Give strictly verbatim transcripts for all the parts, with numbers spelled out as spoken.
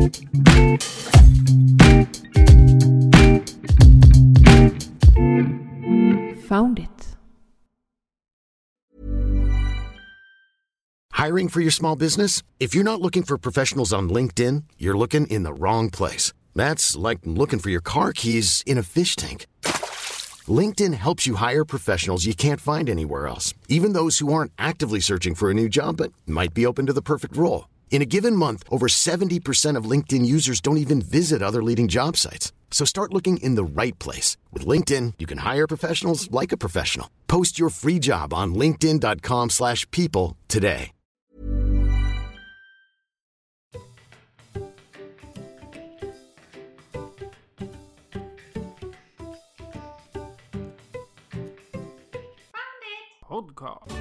Found it. Hiring for your small business? If you're not looking for professionals on LinkedIn, you're looking in the wrong place. That's like looking for your car keys in a fish tank. LinkedIn helps you hire professionals you can't find anywhere else, even those who aren't actively searching for a new job but might be open to the perfect role. In a given month, over seventy percent of LinkedIn users don't even visit other leading job sites. So start looking in the right place. With LinkedIn, you can hire professionals like a professional. Post your free job on linkedin dot com slash people today. Podcast.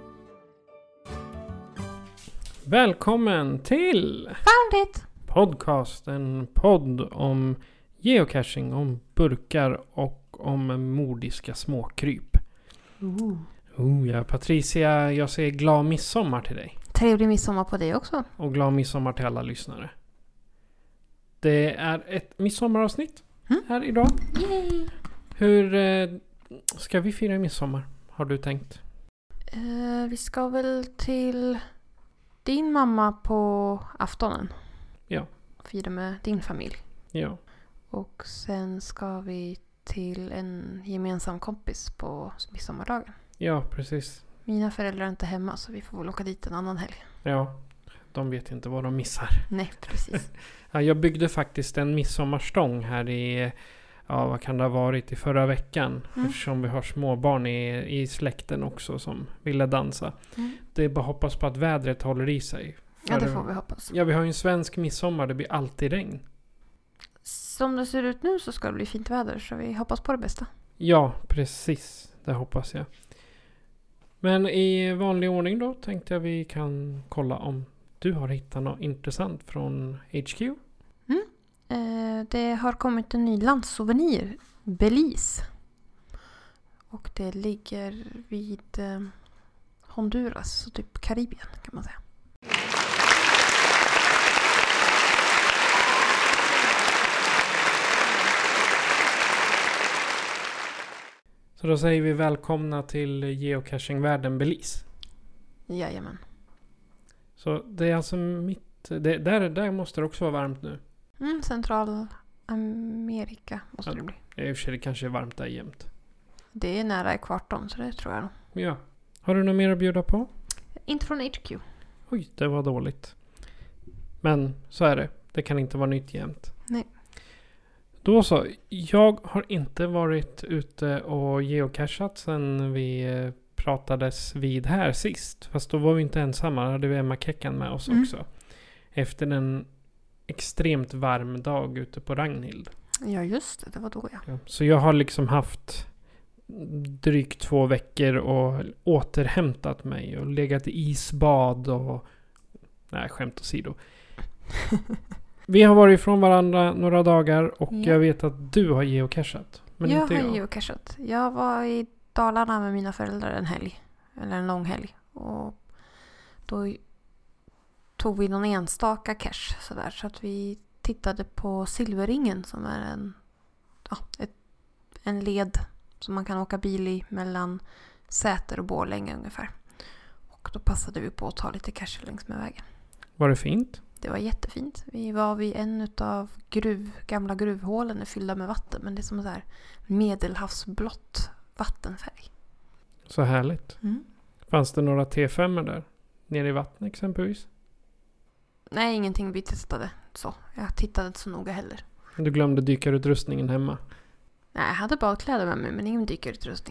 Välkommen till Found it. Podcast, en podd om geocaching, om burkar och om mordiska småkryp. Ooh. Oh ja, Patricia, jag säger glad midsommar till dig. Trevlig midsommar på dig också. Och glad midsommar till alla lyssnare. Det är ett midsommaravsnitt mm. här idag. Yay. Hur eh, ska vi fira midsommar? Har du tänkt? Uh, vi ska väl till din mamma på aftonen. Ja. Fira med din familj. Ja. Och sen ska vi till en gemensam kompis på midsommardagen. Ja, precis. Mina föräldrar är inte hemma så vi får väl åka dit en annan helg. Ja, de vet inte vad de missar. Nej, precis. Ja, jag byggde faktiskt en midsommarstång här i, ja vad kan det ha varit, i förra veckan. Mm. Eftersom vi har småbarn i, i släkten också som ville dansa. Mm. Det är bara hoppas på att vädret håller i sig. För, ja, det får vi hoppas. Ja, vi har ju en svensk midsommar, det blir alltid regn. Som det ser ut nu så ska det bli fint väder så vi hoppas på det bästa. Ja, precis. Det hoppas jag. Men i vanlig ordning då tänkte jag vi kan kolla om du har hittat något intressant från H Q. Mm. Eh, det har kommit en ny landsouvenir, Belize. Och det ligger vid eh, Honduras, så typ Karibien kan man säga. Så då säger vi välkomna till geocachingvärlden Belize. Jajamän. Så det är alltså mitt... Det, där, där måste det också vara varmt nu. Mm, Centralamerika måste ja, det bli. I och för sig det kanske är varmt där jämt. Det är nära ekvatorn så det tror jag nog. Ja. Har du något mer att bjuda på? Inte från H Q. Oj, det var dåligt. Men så är det. Det kan inte vara nytt jämt. Nej. Då så. Jag har inte varit ute och geocachat sedan vi pratades vid här sist. Fast då var vi inte ensamma. Då hade vi Emma Keckan med oss mm. också. Efter en extremt varm dag ute på Ragnhild. Ja just det, det var då ja. ja. Så jag har liksom haft drygt två veckor och återhämtat mig. Och legat i isbad och... Nej, skämt åsido. Vi har varit ifrån varandra några dagar och ja. Jag vet att du har geocachat. Men jag inte har jag. geocachat. Jag var i Dalarna med mina föräldrar en helg. Eller en lång helg. Och då tog vi någon enstaka cache sådär. Så att vi tittade på Silverringen som är en, ja, ett, en led som man kan åka bil i mellan Säter och Borlänge ungefär. Och då passade vi på att ta lite cache längs med vägen. Var det fint? Det var jättefint. Vi var vid en av gruv, gamla gruvhålen fyllda med vatten. Men det är som så här medelhavsblått vattenfärg. Så härligt. Mm. Fanns det några T fem där? Nere i vattnet exempelvis? Nej, ingenting vi testade. Så, jag tittade inte så noga heller. Du glömde dykarutrustningen hemma? Nej, jag hade badkläder med mig men ingen dykarutrustning.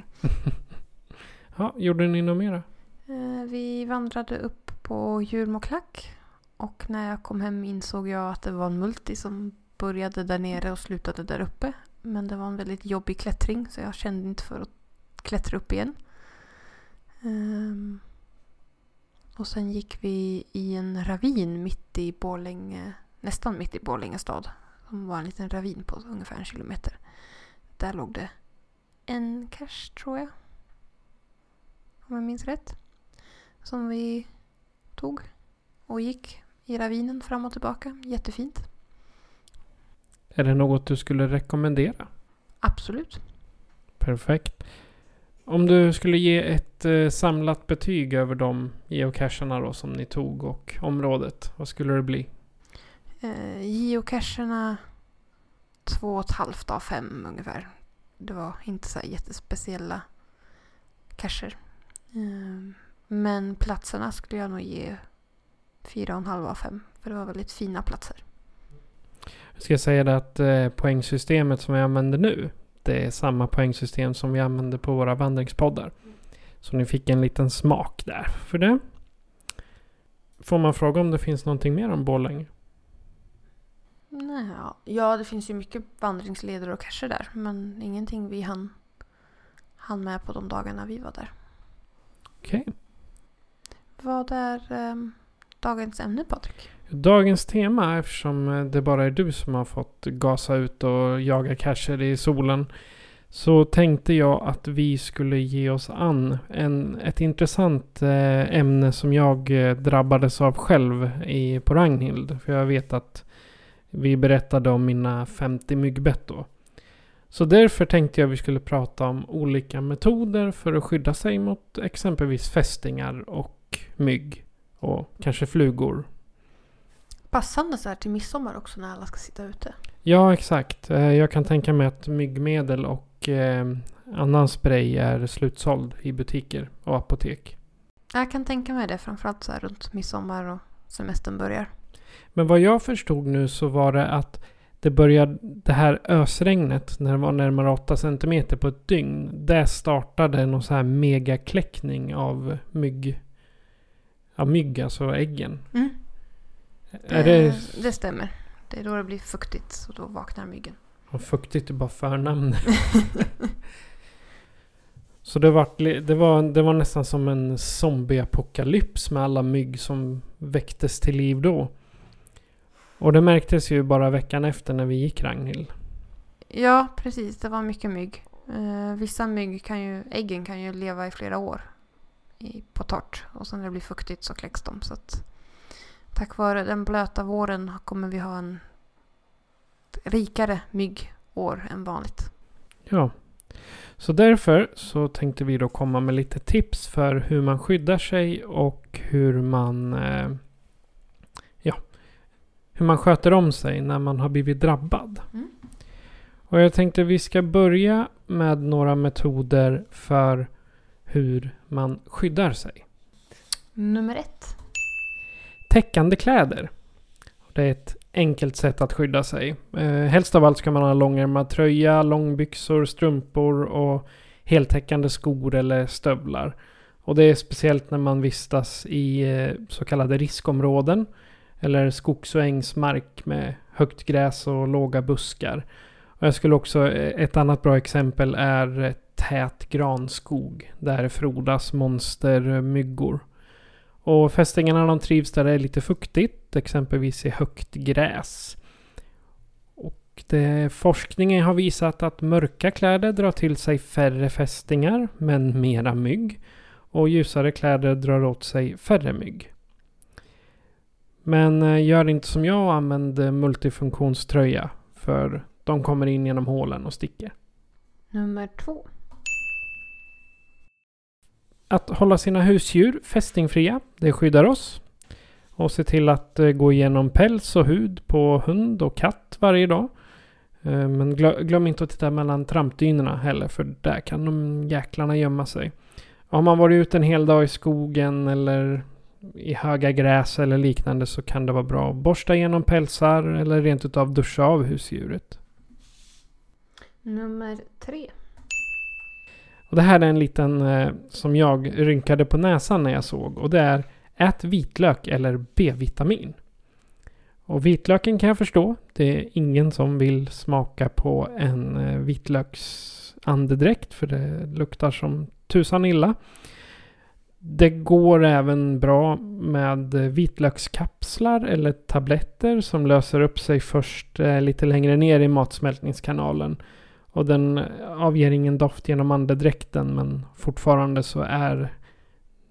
Ja, gjorde ni något mera? Eh, vi vandrade upp på Djurmoklack. Och när jag kom hem insåg jag att det var en multi som började där nere och slutade där uppe. Men det var en väldigt jobbig klättring så jag kände inte för att klättra upp igen. Um, och sen gick vi i en ravin mitt i Borlänge, nästan mitt i Borlänge stad. Som var en liten ravin på ungefär en kilometer. Där låg det en cache tror jag. Om jag minns rätt. Som vi tog och gick i ravinen fram och tillbaka. Jättefint. Är det något du skulle rekommendera? Absolut. Perfekt. Om du skulle ge ett eh, samlat betyg över de geocacherna då som ni tog och området, vad skulle det bli? Eh, geocacherna två och ett halvt av fem ungefär. Det var inte så här jättespeciella cacher. Eh, men platserna skulle jag nog ge fyra och en halv av fem. För det var väldigt fina platser. Jag ska säga det att eh, poängsystemet som vi använder nu, det är samma poängsystem som vi använder på våra vandringspoddar. Så ni fick en liten smak där för det. Får man fråga om det finns någonting mer om Borlänge? Nej, ja. ja, det finns ju mycket vandringsleder och cacher där. Men ingenting vi hann, hann med på de dagarna vi var där. Okej. Okay. Vad är eh, dagens ämne, Patrik? Dagens tema, eftersom det bara är du som har fått gasa ut och jaga cacher i solen, så tänkte jag att vi skulle ge oss an en, ett intressant eh, ämne som jag eh, drabbades av själv i, på Ragnhild. För jag vet att vi berättade om mina femtio myggbett då. Så därför tänkte jag att vi skulle prata om olika metoder för att skydda sig mot exempelvis fästingar och mygg och kanske flugor. Passande så här till midsommar också när alla ska sitta ute. Ja, exakt. Jag kan tänka mig att myggmedel och eh, annan spray är slutsåld i butiker och apotek. Jag kan tänka mig det, framförallt så här runt midsommar och semestern börjar. Men vad jag förstod nu så var det att det började, det här ösregnet när det var närmare åtta centimeter på ett dygn, det startade någon så här megakläckning av mygg, av mygg, alltså äggen. Mm. Är det... det stämmer. Det är då det blir fuktigt, så då vaknar myggen. Och fuktigt är bara förnamn. Så det var, det, var, det var nästan som en zombieapokalyps med alla mygg som väcktes till liv då. Och det märktes ju bara veckan efter när vi gick Ragnhild. Ja, precis. Det var mycket mygg. Eh, vissa mygg kan ju, äggen kan ju leva i flera år i, på torrt. Och sen när det blir fuktigt så kläcks de. Så att tack vare den blöta våren kommer vi ha en rikare myggår än vanligt. Ja, så därför så tänkte vi då komma med lite tips för hur man skyddar sig och hur man eh, ja, hur man sköter om sig när man har blivit drabbad. Mm. Och jag tänkte vi ska börja med några metoder för hur man skyddar sig. Nummer ett. Täckande kläder. Det är ett enkelt sätt att skydda sig. Eh, helst av allt ska man ha långärmad tröja, långbyxor, strumpor och heltäckande skor eller stövlar. Och det är speciellt när man vistas i eh, så kallade riskområden eller skogs- och ängsmark med högt gräs och låga buskar. Och jag skulle också, ett annat bra exempel är tät granskog där frodas monstermyggor. Och fästingarna de trivs där det är lite fuktigt, exempelvis i högt gräs. Och det, forskningen har visat att mörka kläder drar till sig färre fästingar men mera mygg. Och ljusare kläder drar åt sig färre mygg. Men gör inte som jag och använd multifunktionströja, för de kommer in genom hålen och sticker. Nummer två. Att hålla sina husdjur fästingfria, det skyddar oss. Och se till att gå igenom päls och hud på hund och katt varje dag. Men glöm inte att titta mellan trampdynorna heller, för där kan de jäklarna gömma sig. Har man varit ute en hel dag i skogen eller i höga gräs eller liknande så kan det vara bra att borsta igenom pälsar eller rent utav duscha av husdjuret. Nummer tre. Och det här är en liten eh, som jag rynkade på näsan när jag såg. Och det är ät vitlök eller B-vitamin. Och vitlöken kan jag förstå. Det är ingen som vill smaka på en eh, vitlöksandedräkt. För det luktar som tusan illa. Det går även bra med vitlökskapslar eller tabletter som löser upp sig först eh, lite längre ner i matsmältningskanalen. Och den avger ingen doft genom andedräkten, men fortfarande så är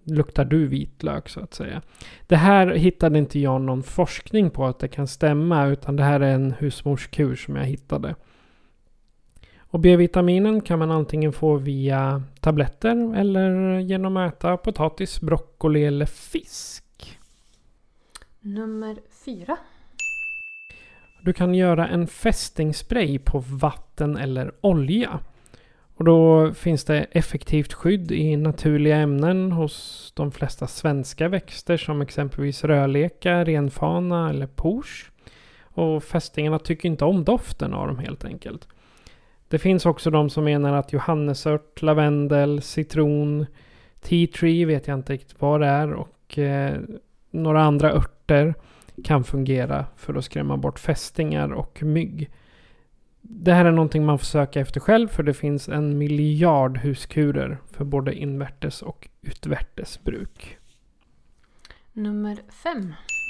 luktar du vitlök så att säga. Det här hittade inte jag någon forskning på att det kan stämma, utan det här är en husmorskur som jag hittade. Och B-vitaminen kan man antingen få via tabletter eller genom att äta potatis, broccoli eller fisk. Nummer fyra. Du kan göra en fästingspray på vatten eller olja. Och då finns det effektivt skydd i naturliga ämnen hos de flesta svenska växter som exempelvis rödleka, renfana eller pors. Och fästingarna tycker inte om doften av dem helt enkelt. Det finns också de som menar att johannesört, lavendel, citron, tea tree vet jag inte riktigt vad det är och eh, några andra örter kan fungera för att skrämma bort fästingar och mygg. Det här är någonting man får söka efter själv, för det finns en miljard huskurer för både invärtes och utvärtes bruk. Nummer fem.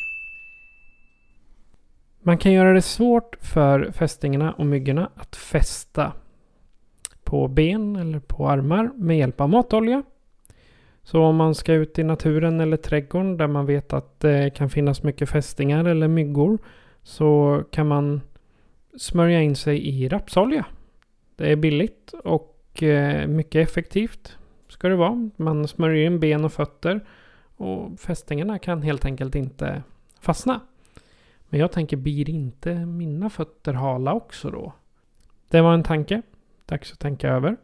Man kan göra det svårt för fästingarna och myggorna att fästa på ben eller på armar med hjälp av matolja. Så om man ska ut i naturen eller trädgården där man vet att det kan finnas mycket fästingar eller myggor, så kan man smörja in sig i rapsolja. Det är billigt och mycket effektivt ska det vara. Man smörjer in ben och fötter och fästingarna kan helt enkelt inte fastna. Men jag tänker, blir inte mina fötter hala också då? Det var en tanke. Dags att tänka över.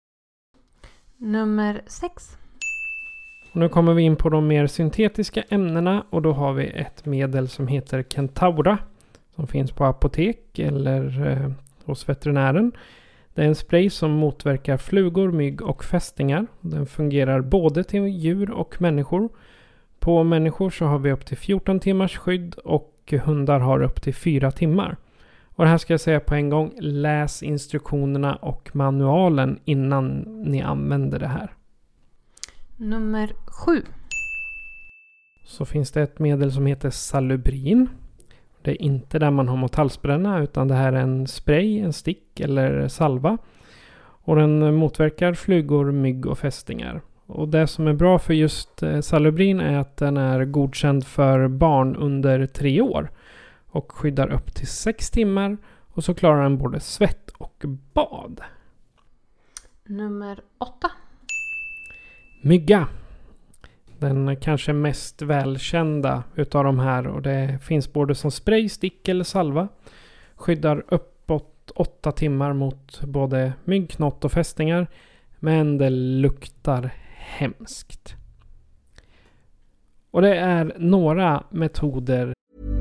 Nummer sex. Och nu kommer vi in på de mer syntetiska ämnena, och då har vi ett medel som heter Kentaura som finns på apotek eller eh, hos veterinären. Det är en spray som motverkar flugor, mygg och fästingar. Den fungerar både till djur och människor. På människor så har vi upp till fjorton timmars skydd och hundar har upp till fyra timmar. Och det här ska jag säga på en gång. Läs instruktionerna och manualen innan ni använder det här. Nummer sju. Så finns det ett medel som heter Salubrin. Det är inte där man har mot halsbränna, utan det här är en spray, en stick eller salva. Och den motverkar flugor, mygg och fästingar. Och det som är bra för just Salubrin är att den är godkänd för barn under tre år. Och skyddar upp till sex timmar. Och så klarar den både svett och bad. Nummer åtta. Mygga. Den kanske mest välkända utav de här. Och det finns både som spray, stick eller salva. Skyddar uppåt åtta timmar mot både mygg, knott och fästingar. Men det luktar hemskt. Och det är några metoder.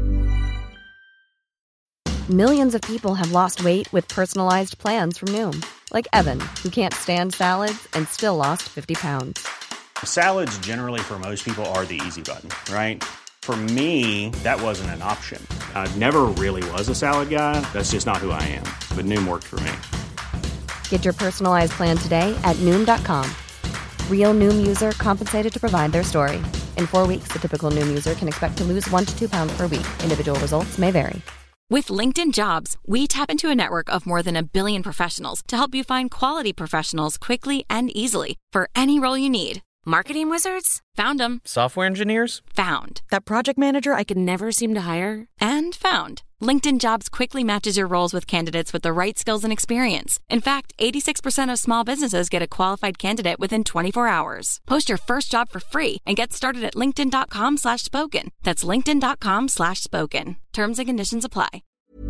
Millions of people have lost weight with personalized plans from Noom. Like Evan, who can't stand salads and still lost fifty pounds. Salads generally for most people are the easy button, right? For me, that wasn't an option. I never really was a salad guy. That's just not who I am. But Noom worked for me. Get your personalized plan today at Noom dot com. Real Noom user compensated to provide their story. In four weeks, the typical Noom user can expect to lose one to two pounds per week. Individual results may vary. With LinkedIn Jobs, we tap into a network of more than a billion professionals to help you find quality professionals quickly and easily for any role you need. Marketing wizards? Found them. Software engineers? Found. That project manager I could never seem to hire? And found. LinkedIn Jobs quickly matches your roles with candidates with the right skills and experience. In fact, eighty-six percent of small businesses get a qualified candidate within twenty-four hours. Post your first job for free and get started at linkedin dot com slash spoken. That's linkedin dot com slash spoken. Terms and conditions apply.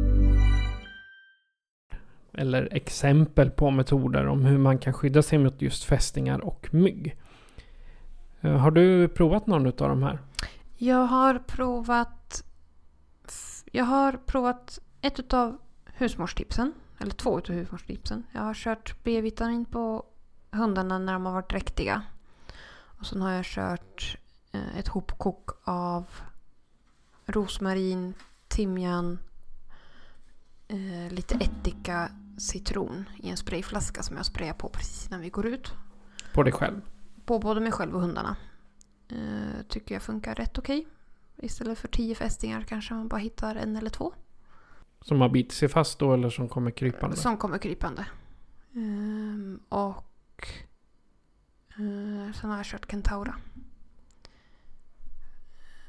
Eller exempel på metoder om hur man kan skydda sig mot just fästingar och mygg. Har du provat någon av de här? Jag har provat Jag har provat ett utav husmorstipsen. Eller två utav husmorstipsen. Jag har kört B-vitamin på hundarna när de har varit dräktiga. Och sen har jag kört ett hopkok av rosmarin, timjan, eh, lite ättika, citron i en sprayflaska som jag sprayar på precis när vi går ut. På dig själv? På både mig själv och hundarna. Eh, tycker jag funkar rätt okej. Istället för tio fästingar kanske man bara hittar en eller två. Som har bitit sig fast då eller som kommer krypande? Som kommer krypande. Um, och uh, sen har jag kört Kentaura.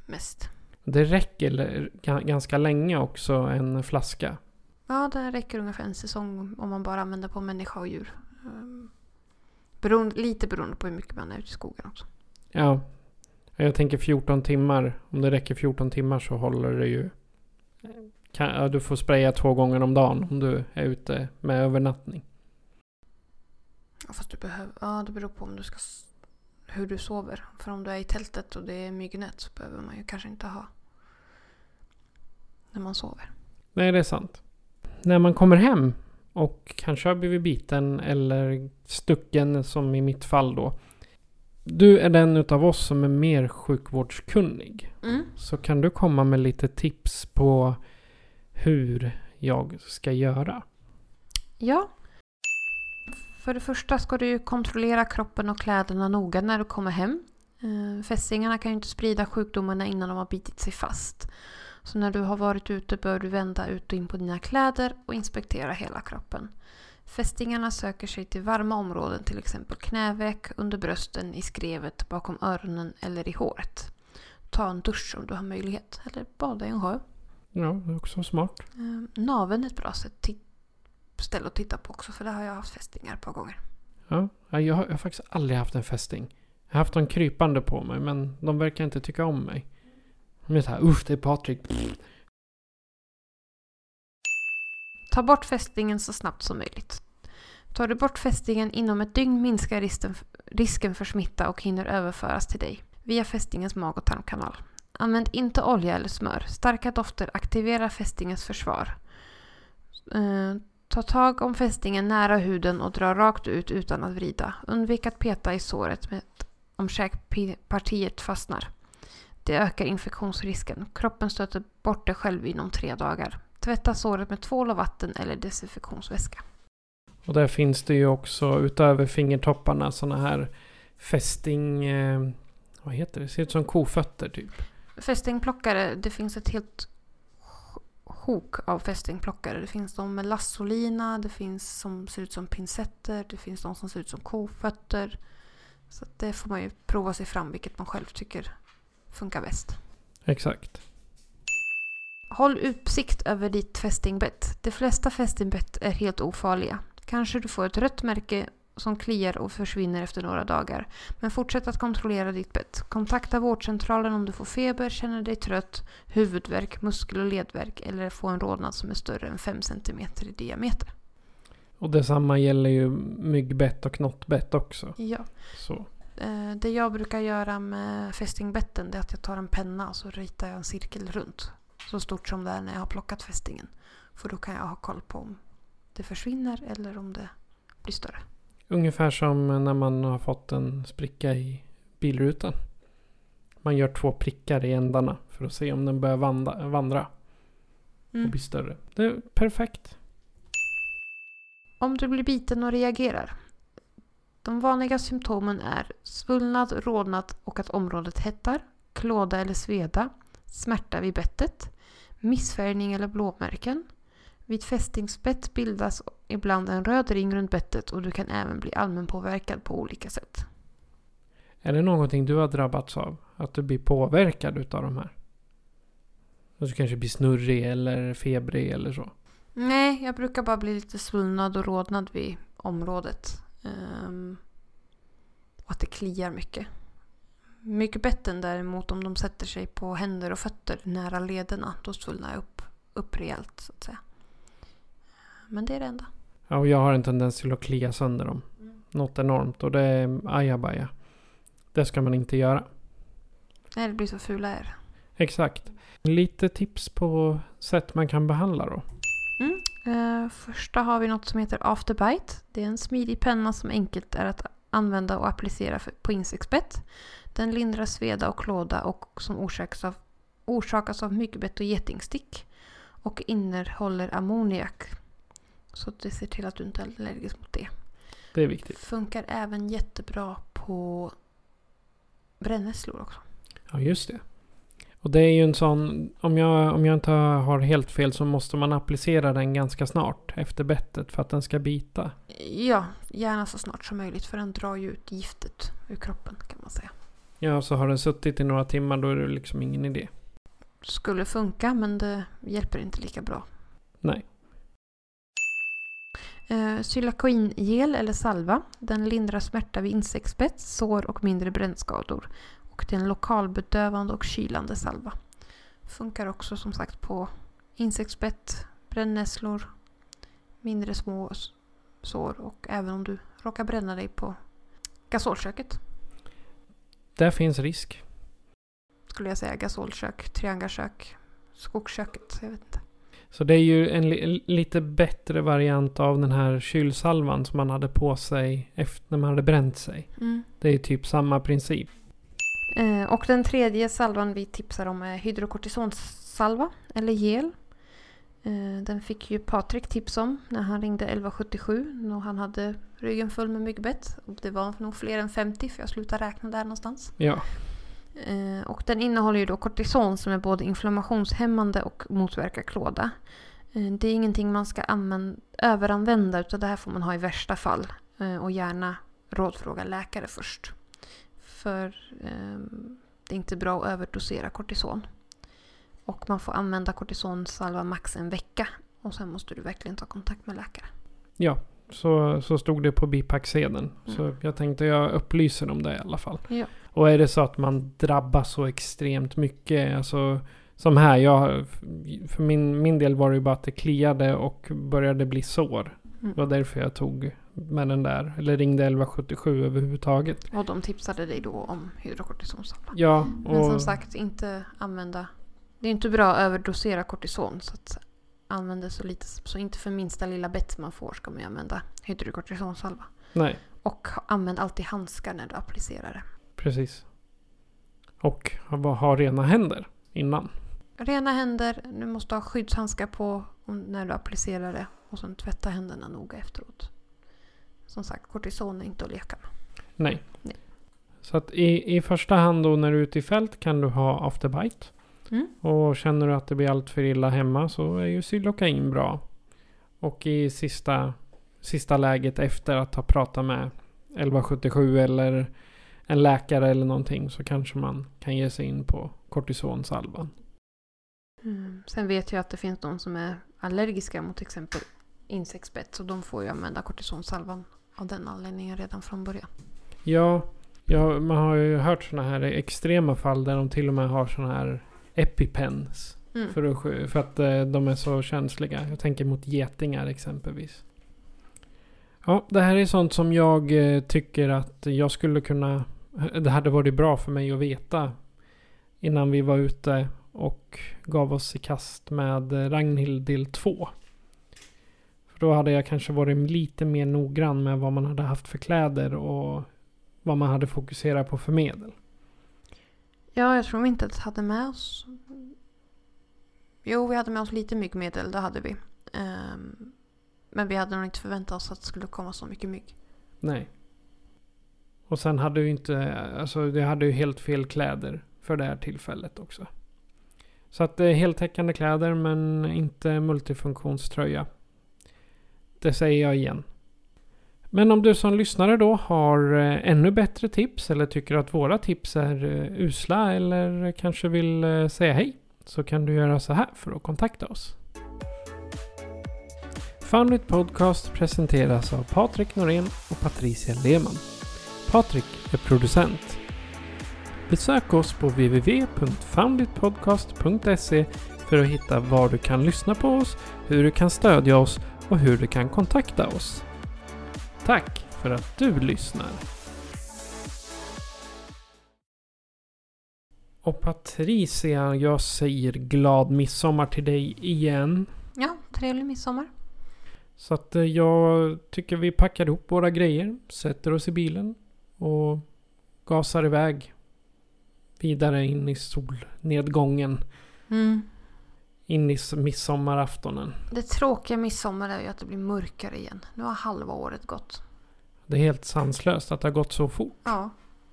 mest. Det räcker ganska länge också, en flaska. Ja, det räcker ungefär en säsong om man bara använder på människa och djur. Beroende, lite beroende på hur mycket man är ute i skogen också. Ja, jag tänker fjorton timmar. Om det räcker fjorton timmar så håller det ju. Kan, ja, du får spraya två gånger om dagen om du är ute med övernattning. Ja, fast du behöver, ja, det beror på om du ska, hur du sover. För om du är i tältet och det är myggnät så behöver man ju kanske inte ha när man sover. Nej, det är sant. När man kommer hem och kanske har blivit biten eller stucken, som i mitt fall då. Du är den utav oss som är mer sjukvårdskunnig. Mm. Så kan du komma med lite tips på hur jag ska göra? Ja. För det första ska du kontrollera kroppen och kläderna noga när du kommer hem. Fästingarna kan ju inte sprida sjukdomarna innan de har bitit sig fast. Så när du har varit ute bör du vända ut och in på dina kläder och inspektera hela kroppen. Fästingarna söker sig till varma områden, till exempel knäveck, under brösten, i skrevet, bakom öronen eller i håret. Ta en dusch om du har möjlighet, eller bada i en sjö. Ja, det är också smart. Eh, naveln är ett bra sätt t- ställe att titta på också, för där har jag haft fästingar ett par gånger. Ja, jag har, jag har faktiskt aldrig haft en fästing. Jag har haft dem krypande på mig, men de verkar inte tycka om mig. De är så här, usch, det är Patrik. Ta bort fästingen så snabbt som möjligt. Tar du bort fästingen inom ett dygn minskar risken, risken för smitta och hinner överföras till dig via fästingens mag- och tarmkanal. Använd inte olja eller smör. Starka dofter aktiverar fästingens försvar. Eh, ta tag om fästingen nära huden och dra rakt ut utan att vrida. Undvik att peta i såret med om käkpartiet fastnar. Det ökar infektionsrisken. Kroppen stöter bort det själv inom tre dagar. Tvätta såret med tvål och vatten eller desinfektionsväska. Och där finns det ju också utöver fingertopparna såna här fästing... Eh, vad heter det? Ser ut som kofötter typ. Fästingplockare, det finns ett helt sjok av fästingplockare. Det finns de med lassolina, det finns som ser ut som pincetter, det finns de som ser ut som kofötter. Så att det får man ju prova sig fram vilket man själv tycker funkar bäst. Exakt. Håll utsikt över ditt fästingbett. De flesta fästingbett är helt ofarliga. Kanske du får ett rött märke som kliar och försvinner efter några dagar. Men fortsätt att kontrollera ditt bett. Kontakta vårdcentralen om du får feber, känner dig trött, huvudvärk, muskel- och ledvärk eller får en rodnad som är större än fem centimeter i diameter. Och detsamma gäller ju myggbett och knottbett också. Ja. Så. Det jag brukar göra med fästingbetten är att jag tar en penna och så ritar jag en cirkel runt. Så stort som det är när jag har plockat fästingen. För då kan jag ha koll på om det försvinner eller om det blir större. Ungefär som när man har fått en spricka i bilrutan. Man gör två prickar i ändarna för att se om den börjar vandra, vandra mm. och bli större. Det är perfekt. Om du blir biten och reagerar. De vanliga symptomen är svullnad, rodnad och att området hettar, klåda eller sveda, smärta vid bettet, missfärgning eller blåmärken. Vid fästingsbett bildas ibland en röd ring runt bettet och du kan även bli allmänpåverkad på olika sätt. Är det någonting du har drabbats av? Att du blir påverkad utav de här? Att du kanske blir snurrig eller febrig eller så? Nej, jag brukar bara bli lite svullnad och rodnad vid området. Um, och att det kliar mycket. Myggbetten däremot, om de sätter sig på händer och fötter nära lederna, då svullnar jag upp, upp rejält så att säga. Men det är det enda. Ja, och jag har en tendens till att klia sönder dem. Mm. Något enormt, och det är ajabaja. Det ska man inte göra. Nej, det blir så fula är. Exakt. Lite tips på sätt man kan behandla då. Mm. Uh, första har vi något som heter Afterbite. Det är en smidig penna som enkelt är att använda och applicera för, på insektsbett. Den lindrar sveda och klåda och som orsakas av, orsakas av myggbett och getingstick. Och innehåller ammoniak. Så det ser till att du inte är allergisk mot det. Det är viktigt. Funkar även jättebra på brännässlor också. Ja, just det. Och det är ju en sån, om jag, om jag inte har helt fel så måste man applicera den ganska snart efter bettet för att den ska bita. Ja, gärna så snart som möjligt för den drar ju ut giftet ur kroppen kan man säga. Ja, så har den suttit i några timmar, då är det liksom ingen idé. Skulle funka, men det hjälper inte lika bra. Nej. Eh, Cylakoingel eller salva. Den lindrar smärta vid insektsbett, sår och mindre brännskador. Och det är en lokalbedövande och kylande salva. Funkar också som sagt på insektsbett, brännässlor, mindre små sår och även om du råkar bränna dig på gasolköket. Där finns risk. Skulle jag säga gasolkök, triangelkök, skogsköket, jag vet inte. Så det är ju en li- lite bättre variant av den här kylsalvan som man hade på sig efter när man hade bränt sig. Mm. Det är typ samma princip. Eh, och den tredje salvan vi tipsar om är hydrokortisonsalva eller gel. Eh, den fick ju Patrik tips om när han ringde elva sjuttiosju när han hade ryggen full med myggbett. Och det var nog fler än femtio för jag slutade räkna där någonstans. Ja. Eh, och den innehåller ju då kortison som är både inflammationshämmande och motverkar klåda. Eh, det är ingenting man ska använda, överanvända utan det här får man ha i värsta fall. Eh, och gärna rådfråga läkare först. För eh, det är inte bra att överdosera kortison. Och man får använda kortisonsalva max en vecka. Och sen måste du verkligen ta kontakt med läkare. Ja, så, så stod det på bipacksedeln. Mm. Så jag tänkte jag upplyser om det i alla fall. Ja. Och är det så att man drabbas så extremt mycket, alltså som här, jag, för min, min del var det ju bara att det kliade och började bli sår. Mm. Det var därför jag tog med den där, eller ringde elva sjuttiosju överhuvudtaget. Och de tipsade dig då om hydrokortisonsalva. Ja, och Men som sagt, inte använda... Det är inte bra att överdosera kortison så att använda så lite. Så inte för minsta lilla bett man får ska man använda hydrokortisonsalva. nej, Och använd alltid handskar när du applicerar det. precis. Och ha, ha rena händer innan. Rena händer, du måste ha skyddshandskar på när du applicerar det. Och sen tvätta händerna noga efteråt. Som sagt, kortison är inte att leka med. Nej. Nej. Så att i, i första hand då när du är ute i fält kan du ha afterbite. Mm. Och känner du att det blir allt för illa hemma så är ju Cylokain bra. Och i sista, sista läget efter att ha pratat med elva sjuttiosju eller en läkare eller någonting så kanske man kan ge sig in på kortisonsalvan. Mm. Sen vet jag att det finns de som är allergiska mot till exempel insektsbett. Så de får ju använda kortisonsalvan av den anledningen redan från början. Ja, ja man har ju hört sådana här extrema fall där de till och med har sådana här EpiPens. Mm. För, att, för att eh, de är så känsliga. Jag tänker mot getingar exempelvis. Ja, det här är sånt som jag eh, tycker att jag skulle kunna... Det hade varit bra för mig att veta innan vi var ute och gav oss i kast med Ragnhild del två. För då hade jag kanske varit lite mer noggrann med vad man hade haft för kläder och vad man hade fokuserat på för medel. Ja, jag tror vi inte hade med oss... Jo, vi hade med oss lite myggmedel, det hade vi. Um, men vi hade nog inte förväntat oss att det skulle komma så mycket mygg. Nej. Och sen hade ju inte... Alltså det hade ju helt fel kläder för det här tillfället också. Så att det är heltäckande kläder men inte multifunktionströja. Det säger jag igen. Men om du som lyssnare då har eh, ännu bättre tips eller tycker att våra tips är eh, usla eller kanske vill eh, säga hej så kan du göra så här för att kontakta oss. Foundit Podcast presenteras av Patrik Norén och Patricia Lehmann. Patrik är producent. Besök oss på w w w punkt founditpodcast punkt se för att hitta var du kan lyssna på oss, hur du kan stödja oss och hur du kan kontakta oss. Tack för att du lyssnar. Och Patricia, jag säger glad midsommar till dig igen. Ja, trevlig midsommar. Så att eh, jag tycker vi packar ihop våra grejer, sätter oss i bilen och gasar iväg vidare in i solnedgången. Mm. In i midsommaraftonen. Det tråkiga midsommar är ju att det blir mörkare igen. Nu har halva året gått. Det är helt sanslöst att det har gått så fort. Ja,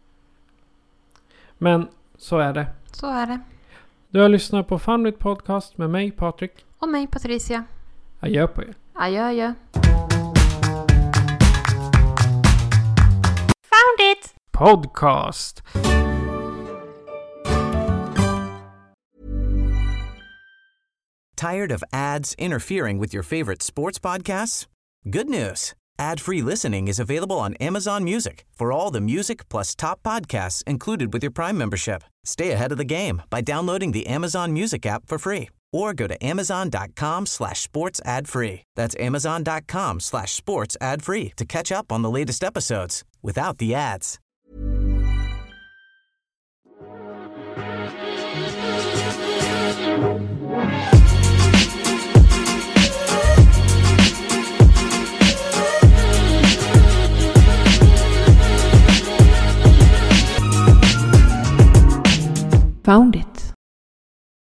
Men så är det. så är det. Du har lyssnat på Foundit Podcast med mig, Patrik. Och mig, Patricia. Adjö på er. Adjö, adjö. Found it! Podcast. Tired of ads interfering with your favorite sports podcasts? Good news. Ad-free listening is available on Amazon Music for all the music plus top podcasts included with your Prime membership. Stay ahead of the game by downloading the Amazon Music app for free or go to amazon.com slash sports ad free. That's amazon.com slash sports ad free to catch up on the latest episodes without the ads.